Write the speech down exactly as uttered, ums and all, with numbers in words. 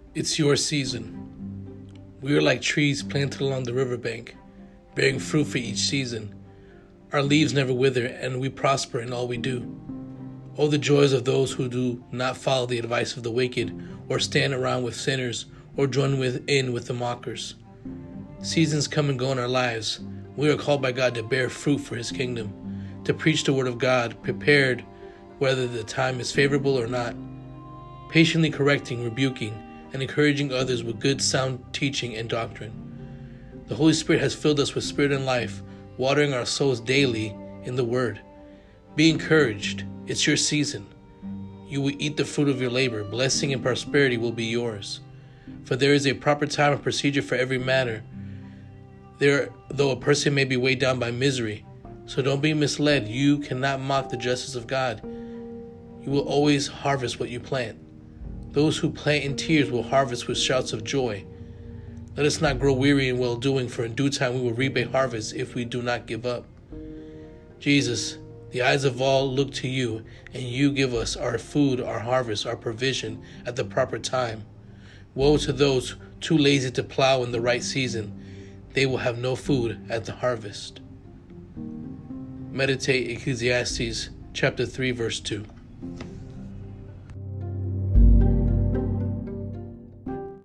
It's your season. We are like trees planted along the riverbank, bearing fruit for each season. Our leaves never wither, and we prosper in all we do. Oh, the joys of those who do not follow the advice of the wicked, or stand around with sinners, or join with, in with the mockers. Seasons come and go in our lives. We are called by God to bear fruit for His kingdom, to preach the word of God, prepared whether the time is favorable or not, patiently correcting, rebuking, and encouraging others with good sound teaching and doctrine. The Holy Spirit has filled us with spirit and life, watering our souls daily in the Word. Be encouraged. It's your season. You will eat the fruit of your labor. Blessing and prosperity will be yours. For there is a proper time and procedure for every matter, there, though a person may be weighed down by misery. So don't be misled. You cannot mock the justice of God. You will always harvest what you plant. Those who plant in tears will harvest with shouts of joy. Let us not grow weary in well-doing, for in due time we will reap a harvest if we do not give up. Jesus, the eyes of all look to you, and you give us our food, our harvest, our provision at the proper time. Woe to those too lazy to plow in the right season. They will have no food at the harvest. Meditate Ecclesiastes chapter three, verse two.